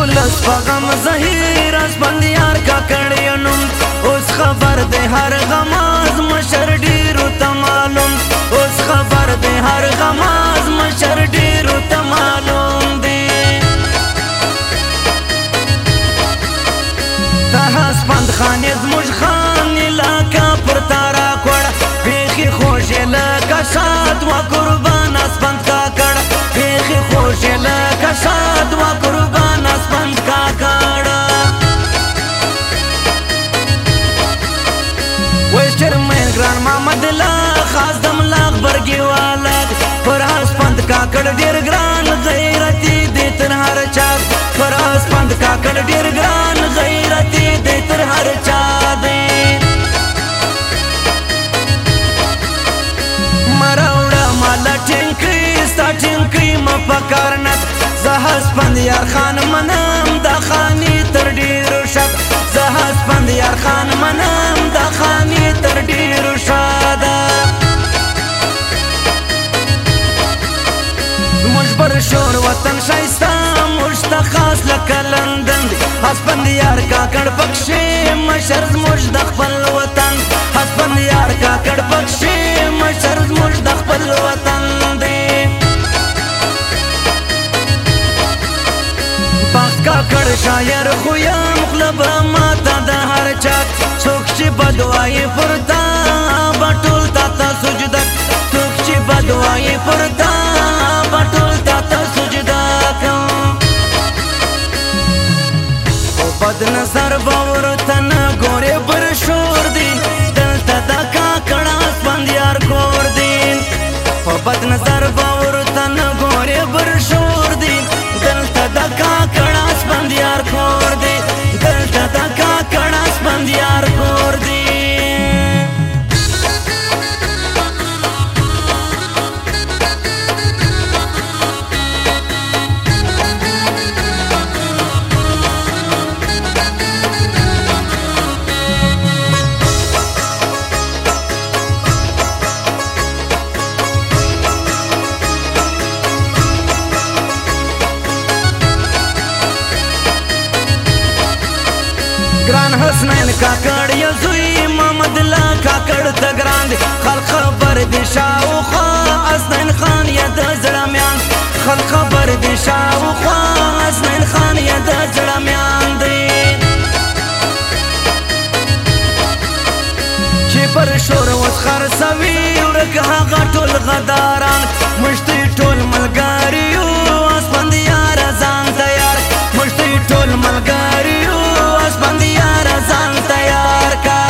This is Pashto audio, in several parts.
ولس پغم زهیر اسپند یار کاکړ ینم اوس خبر دی هر غماز مشر ډیرو ته معلوم اوس خبر دی هر غماز مشر ډیرو ته معلوم دی ته اسپند خان زموږ خان علاقه پر تارا کوړ بیخي خوږې لکه شاد وا قربان اسپند کاکړ بیخي خوږې لکه شاد وا قربان اسپند کاکړ وای چرمن ګران محمد الله خاص دم لاغ برګي والا پر اسپند کاکړ ډیر ګران غیرتي دې تر هر چا پر اسپند کاکړ ډیر ګران غیرتي دې تر هر چا دې مراوړه مال ټینګي ستا ټینګي م پکارنت زهاس پند یار خان منم د خاني تر ډیرو شت زهاس پند یار خان منم د خاني تر ډیرو شت مجبر شور وطن شایسته مشته خاص لکه لندن اسپند یار کاکړ پکښې مشر زموږ د خپل وطن اسپند یار کاکړ پکښې مشر زموږ د خپل وطن دی باغ کاکړ شاعر خو یم خوله به ماته د هر چا څوک چې بدوایي پر تا به ټول تا ته سجده څوک چې بدوایي پر تا به ټول تا ته سجده کوم خو بد نظر به ورته نه ګورې پر شور دی دلته د کاکړ اسپند یار کور دی خو بد نظر به ورته نه ګورې پر شور دی دلته د کاکړ اسپند یار کور دی دلته د کاکړ اسپند یار کور دی ګران حسنین کاکړ یو زوی محمد الله کاکړ ته ګران دی خلک خبر دی شاوخوا حسنین خان یا د زړه میان خلک خبر دی شاوخوا حسنین خان یا د زړه میان دی چې پر شور اوس خرڅوي ورک هغه ټول غداران مشتي ټول ملګري یو اسپند یار ځان تیار مشتي ټول ملګري یو اسپند یار ځان تیار کا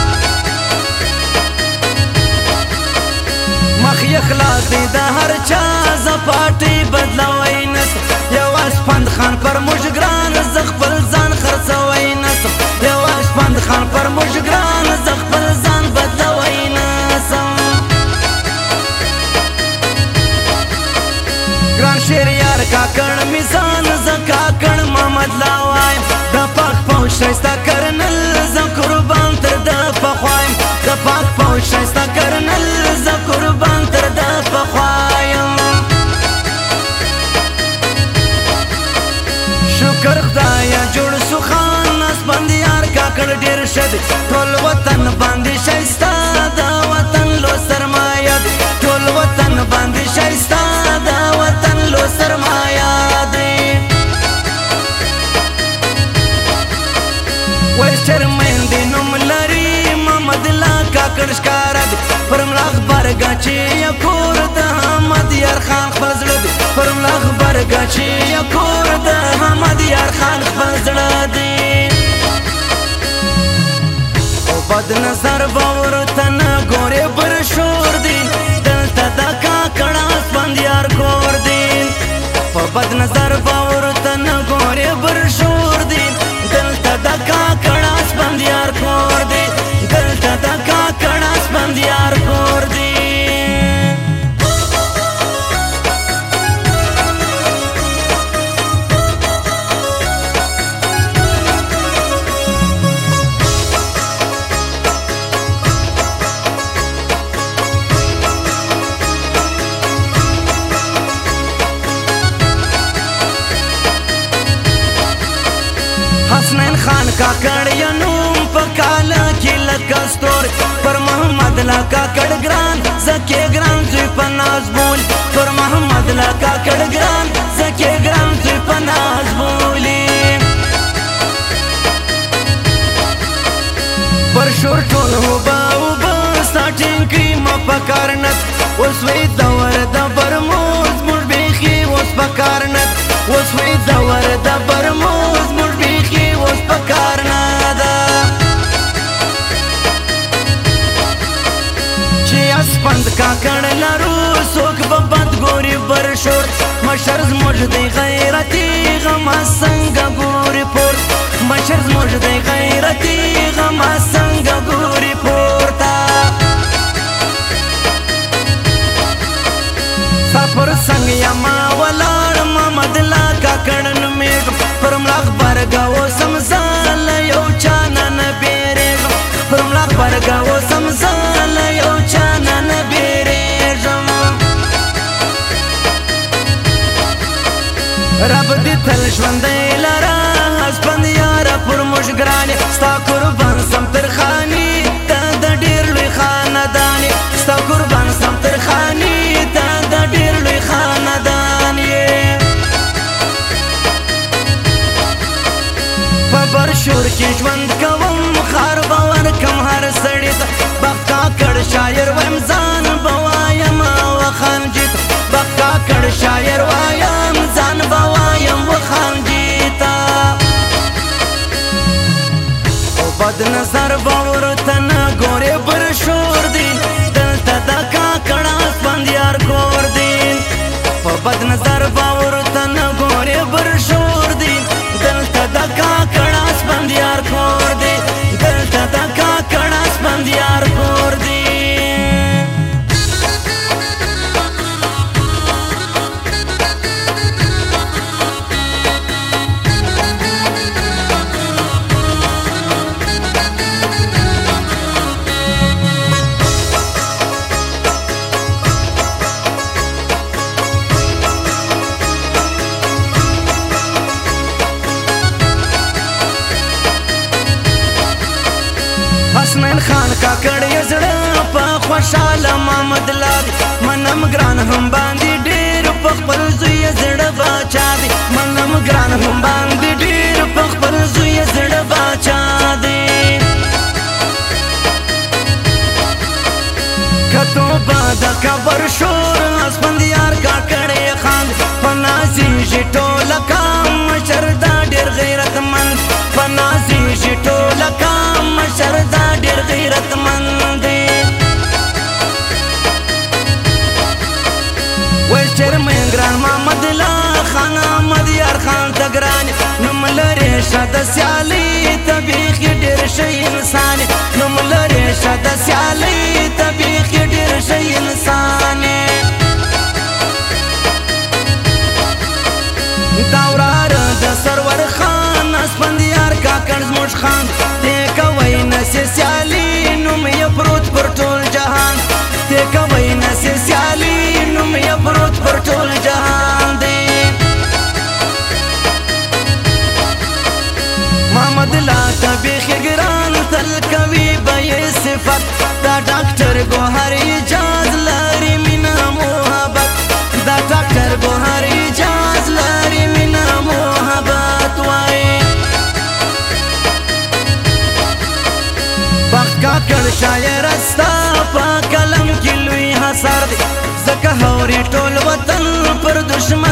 مخ اخلاص دی د هر چا زپاټي بدلوي نس یو اسپند خان پر مجګران ز خپل ځان خرڅوي نس یو اسپند خان پر مجګران ز خپل ځان بدلوي نس ګران شیر یار کاکړ میزان ز کاکړ محمد لاوایم د پاک پوش شایسته کرنل ز قربان تر د پخوایم د پاک پوش شایسته کرنل ز قربان تر د پخوایم شکر خدایا جوړ سو خان اسپند یار کاکړ ډیر شد ټول وطن باندې شایسته د وطن لو سرمایه ټول وطن باندې شایسته د وطن لو سرمایه دی وای شرمین دی نوم لري محمد الله کاکړ ښکاره دی پر ملا خبرګه چې یا کور د احمد یار خان خپل زړه دی پر ملا خبرګه چې یا کور د احمد یار خان خپل زړه دی او بد نظر به ورته نه ګورې پر شور دی دلته د کاکړ اسپند یار کور دی په بد نظر به ورته نه ګورې پر شور دی دلته د کاکړ اسپند یار کور دی دلته د کاکړ اسپند یار کور دی حسنین خان کاکړ یا نوم په کاله کې لکه ستوري پر محمد لا کاکړ ګران زکې ګران زوی په ناز بول پر محمد لا کاکړ ګران زکې ګران زوی په ناز بولي پر شور ټول هوبا سټینګ کی ما پکارنت اوس وی دور د برموز مړ بیخي اوس پکارنت اوس وی دور د برموز مړ بیخي اوس پکارنت چې اسپند کاکړ لرو څوک به بد ګوري برشور مشر زموږ دی غیرتي غما څنګه ګوري پور مشر زموږ دی غیرتي غما څنګه ګوري پورته پر څنګ یما ولاړ محمد لا کاکړ نومېږم پر ملا غبرګه اوسم زه یو چا نه بیرېږم پر ملا غبرګه اوسم زه یو چا نه بیرېږم رب دې تل ژوندی لره اسپند یاره پر موږ ګرانې ستا قربان سم ترخاني ته د ډېر لوی خاندانې ستا قربان سم ترخاني ته د ډېر لوی خاندان یې په برشور کې ژوند کوم خار به ورکم هر سړي ته بخت کاکړ شاعر وایم ځان به وایم وخانجي ته بخت کاکړ شاعر وایم ځان به وایم وخانجي ته بد نظر به ورته نه ګورې برشور دی دلته د کاکړ اسپند یار کور دی په بد نظر به ورته نه ګورې برشور دی دلته د کاکړ اسپند یار کور دی دلته د کاکړ اسپند یار کور دی حسنین خان کاکړ یې زړه په خوشاله محمد لاري منم ګران هم باندې ډېر په خپل زوی یې زړه باچا دی منم ګران هم باندې ډېر په خپل زوی یې زړه باچا دی کتو باد کبر شور اسپند یار کاکړ یې خان په نازیږي ټوله کام مشر دا ډېر غیرتمند په نازیږي ټوله کام مشر دا ډېر غیرتمند دی وای چرمن ګران محمد لا خان احمد یار خان ته ګران نوم لرې شه د سیالۍ ته بیخي ډېر ښه انسان نوم لرې شه د سیالۍ ته بیخي ډېر ښه انسان دا وراره د سرور خان اسپند یار کاکړ زموږ خان دې کوی نسې سیالي نوم یې پروت پر ټول جهان دې کوی نسې سیالي نوم یې پروت پر ټول جهان دی محمد لا ته بیخي ګران تل کوي به یې صفت دا ډاکټر ګوهر اجاز لري مینه محبت دا ډاکټر ګوهر اجاز لري مینه محبت وای بخت کاکړ شاعر استا په قلم کې لوی اثر دی ځکه هوري ټول وطن پر دشمن